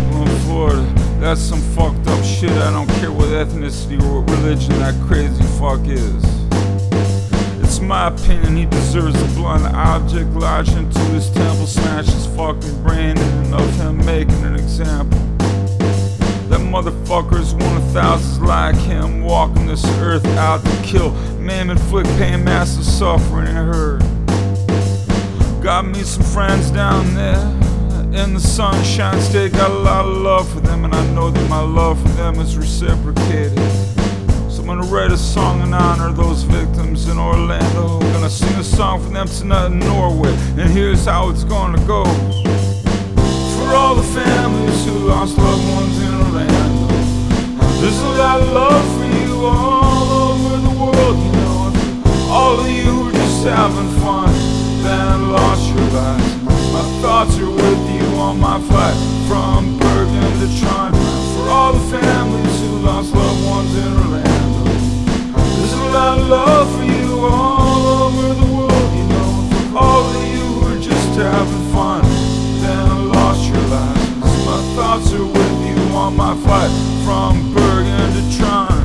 people in Florida. That's some fucked up shit. I don't care what ethnicity or what religion that crazy fuck is. It's my opinion he deserves a blunt object lodged into his temple, smash his fucking brain, and of him making an example. That motherfucker's one of thousands like him, walking this earth out to kill, maim, inflict pain, massive suffering and hurt. Got me some friends down there in the Sunshine State, got a lot of love for them, and I know that my love for them is reciprocated. So I'm gonna write a song in honor of those victims in Orlando. I'm gonna sing a song for them tonight in Norway, and here's how it's gonna go. For all the families who lost loved ones in Orlando, there's a lot of love for you all over the world, you know. All of you who are just having fun, then lost your lives. My thoughts are with you on my flight from Bergen to Trondheim. For all the families who lost loved ones in Orlando, there's a lot of love for you all over the world, you know. For all of you who are just having fun, then lost your lives. My thoughts are with you on my flight from Bergen to Trondheim.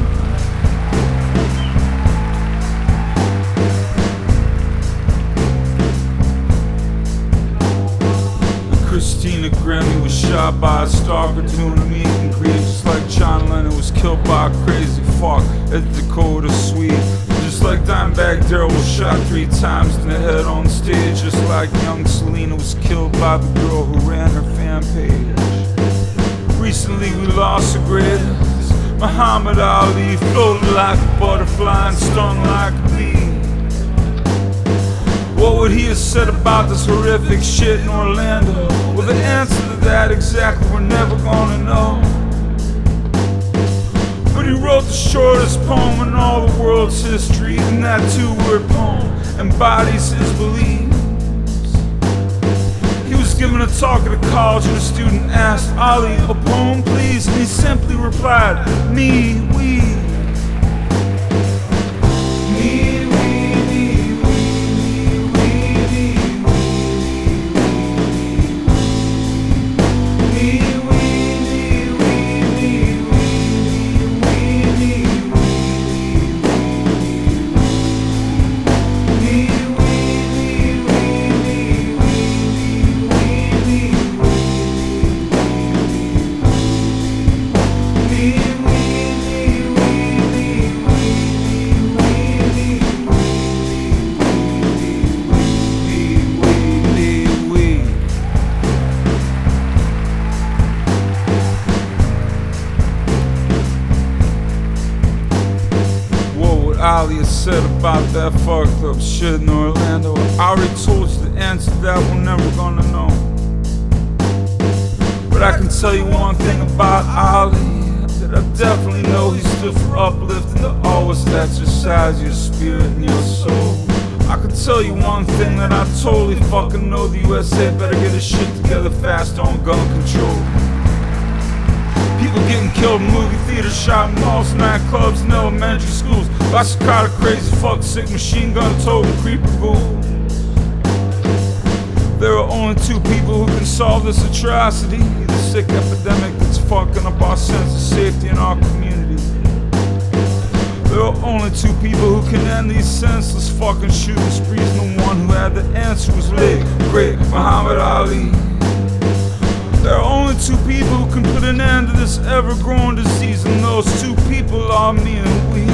Christina Grimmie was shot by a stalker doing a meet and greet, just like John Lennon was killed by a crazy fuck at the Dakota Suite. Just like Dimebag Darrell was shot 3 times in the head on stage, just like young Selena was killed by the girl who ran her fan page. Recently we lost the greatest, Muhammad Ali, floated like a butterfly and stung like a bee. What would he have said about this horrific shit in Orlando? Well, the answer to that exactly we're never gonna know. But he wrote the shortest poem in all the world's history, and that 2-word poem embodies his beliefs. He was giving a talk at a college and a student asked Ali, a poem please? And he simply replied, me, we. Ali has said about that fucked up shit in Orlando. I already told you the answer to that we're never gonna know. But I can tell you one thing about Ali, that I definitely know he stood for uplifting to always exercise your spirit and your soul. I can tell you one thing that I totally fucking know, the USA better get his shit together fast on gun control. People getting killed in movie theaters, shot in malls, nightclubs, and elementary schools. Lots of kind of crazy fuck sick machine gun toting creeper ghouls. There are only 2 people who can solve this atrocity, the sick epidemic that's fucking up our sense of safety in our community. There are only 2 people who can end these senseless fucking shooting sprees, and the one who had the answer was late great Muhammad Ali. There are only 2 people who can put an end to this ever-growing disease, and those 2 people are me and we.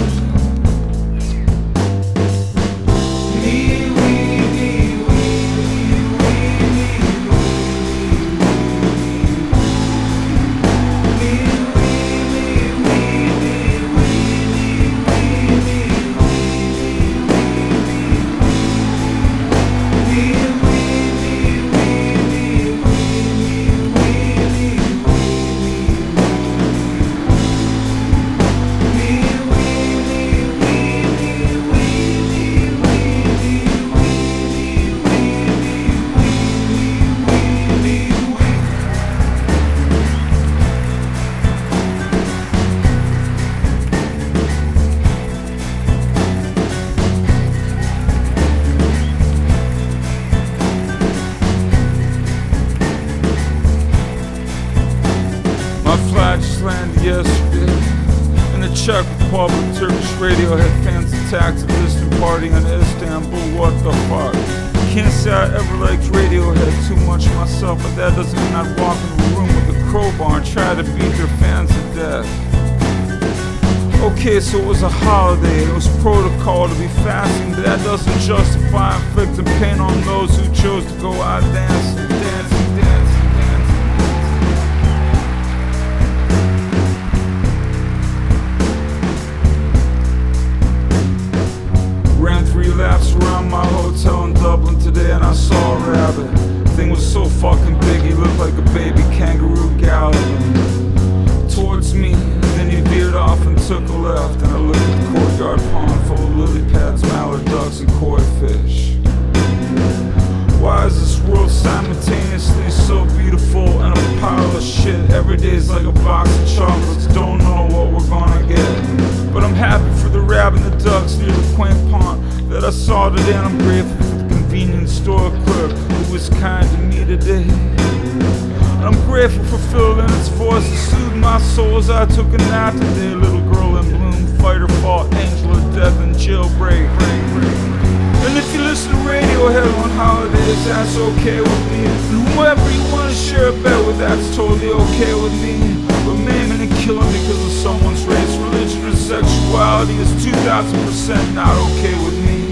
yesterday. In the Czech Republic, Turkish Radiohead fans attacked a distant party in Istanbul. What the fuck? Can't say I ever liked Radiohead too much myself, but that doesn't mean I'd walk into a room with a crowbar and try to beat their fans to death. Okay, so it was a holiday, it was protocol to be fasting, but that doesn't justify inflicting pain on those who chose to go out dancing, dancing, dancing, dancing. Ran 3 laps around my hotel in Dublin today and I saw a rabbit. Thing was so fucking big, he looked like a baby kangaroo galloping towards me. Then he veered off and took a left, and I looked at the courtyard pond full of lily pads, mallard ducks, and koi fish. Why is this world simultaneously so beautiful and a pile of shit? Every day's like a box of chocolates, don't know what we're gonna get. But I'm happy for the rabbit and the ducks near the quaint pond that I saw today, and I'm grateful for the convenience store clerk who was kind to me today. I'm grateful for Phil and its voice to soothe my soul as I took a nap today. Little girl in bloom, fighter fought, angel of death, and jailbreak. And if you listen to Radiohead on holidays, that's okay with me. And whoever you want to share a bet with, that's totally okay with me. But maiming and killing because of someone's race, religion, or sexuality is 2000% not okay with me.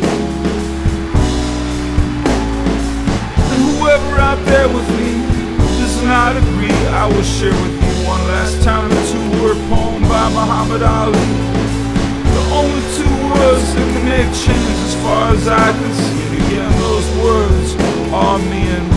And whoever out there with me does not agree, I will share with you one last time a 2-word poem by Muhammad Ali. The only 2 words that can make change as far as I can see. And again, those words are me and